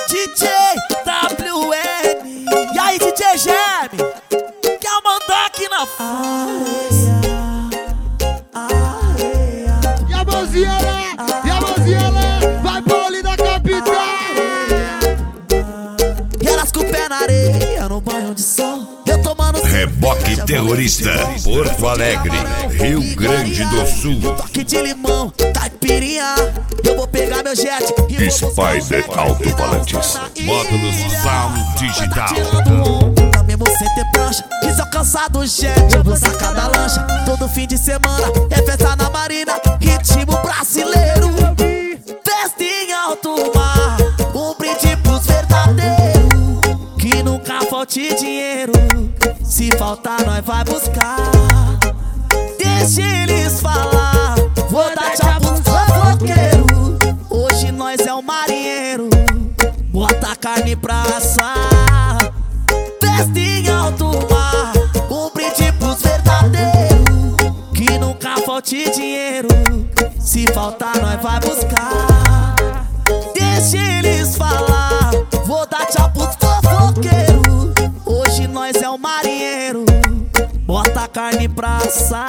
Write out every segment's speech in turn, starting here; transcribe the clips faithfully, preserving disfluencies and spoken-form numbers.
D J W N. E aí, D J Geme, quer mandar aqui na areia, areia. E a mãozinha lá, e a mãozinha lá, vai Paulinho da capital. E elas com o pé na areia, no banho de sol. Eu tomando Reboque Terrorista, Porto Alegre, Rio Grande do Sul. Toque de limão, caipirinha. Eu vou pegar meu jet e vou Spider Alto-Falantes, módulos Sound Digital. Tá mesmo sem ter prancha, e se eu cansar do jet, eu vou sacar da lancha. Todo fim de semana é festa na marina, ritmo brasileiro. Festa em alto mar, um brinde pros verdadeiros. Que nunca falte dinheiro, se faltar nós vai buscar. Deixa eles falar, vou dar tchau pros fofoqueiros. Hoje nós é o marinheiro, bota a carne pra assar. Festa em alto mar, um brinde pros verdadeiros. Que nunca falte dinheiro, se faltar nós vai buscar. Deixa eles falar, vou dar tchau pros fofoqueiros. Hoje nós é o marinheiro, bota a carne pra assar.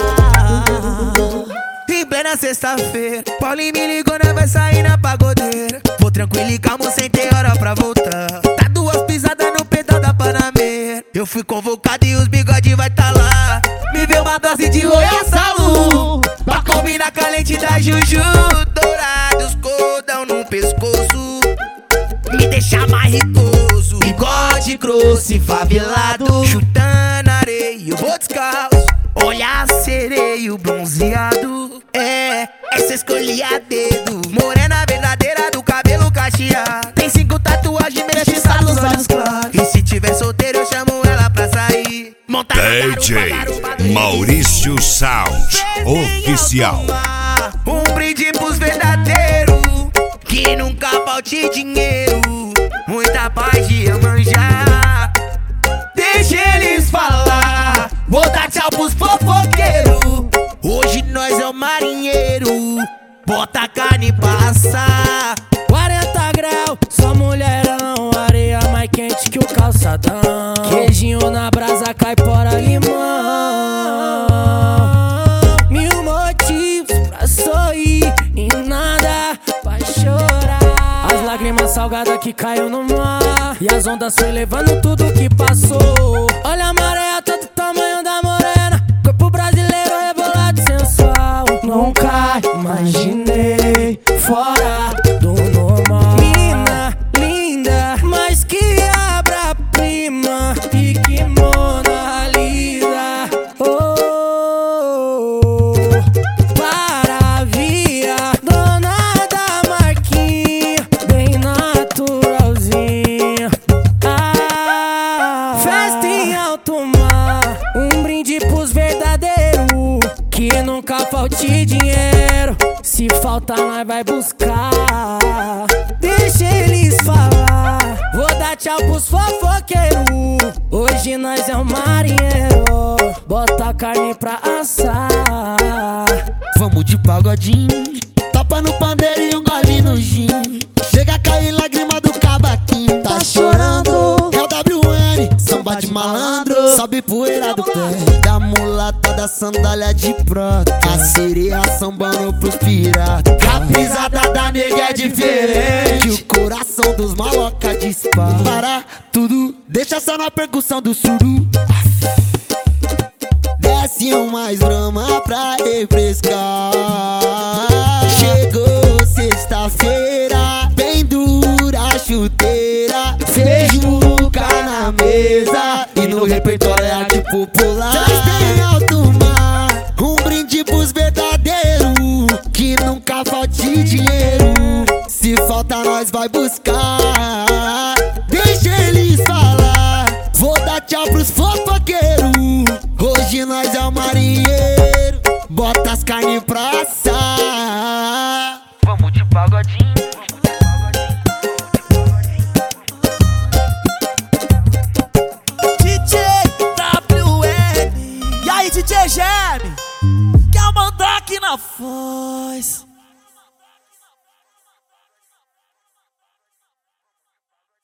Em plena sexta-feira, Paulinho me ligou, nós vai sair na pagodeira. Vou tranquilo e calmo, sem ter hora pra voltar. Tá duas pisadas no pedal da Panameira. Eu fui convocado e os bigode vai tá lá. Me vê uma dose de Royal Salu, pra combinar com a lente da Juju. Dourados, cordão no pescoço, me deixa mais ricoso. Bigode grosso e favelado, chutando areia, eu vou descalço. Olhar sereio bronzeado, é, essa escolhi a dedo. Morena verdadeira do cabelo cacheado, tem cinco tatuagens, mexe nos olhos claros. E se tiver solteiro eu chamo ela pra sair. Monta D J Maurício Sound Oficial. Um brinde pros verdadeiros, que nunca falte dinheiro, muita paz de manjar. Deixa eles falar, vou dar tchau pros fofoqueiros. Hoje nós é o marinheiro, bota a carne pra assar. Quarenta graus, só mulherão, areia mais quente que o calçadão. Queijinho na brasa, caipora, limão. Mil motivos pra sorrir e nada pra chorar. As lágrimas salgadas que caiu no mar, e as ondas foi levando tudo que passou. Olha a maré, todo o tamanho da morena, corpo brasileiro rebolado sensual. Nunca imaginei fora do normal. Menina linda, mas que obra-prima, e que Mona Lisa. Oh, para via, dona da marquinha, bem naturalzinha. Ah, festa em alto mar, um brinde pros verdadeiros. Que nunca falte dinheiro, se faltar nós vai buscar. Deixa eles falar, vou dar tchau pros fofoqueiros. Hoje nós é o marinheiro, bota a carne pra assar. Vamos de pagodinho, tapa no pandeiro e um gole no gin. Chega a cair lágrima do cavaquinho. Tá chorando, é o W N, samba de malandro. Sobe poeira do pé da mulata, da sandália de prata. A sereia sambando pros piratas. A pisada da nega é diferente, o coração dos maloca dispara. Para tudo, deixa só na percussão do suru. Desce um mais brama pra refrescar. Chegou sexta-feira, bem dura a chuteira. Feijuca na mesa e no repertório é arte popular. Festa em alto mar, um brinde pros verdadeiros. Que nunca falte dinheiro, se falta nós vai buscar. Deixa eles falar, vou dar tchau pros fofoqueiros. Hoje nós é o marinheiro, bota as carnes pra assar. Vamos de pagodinho,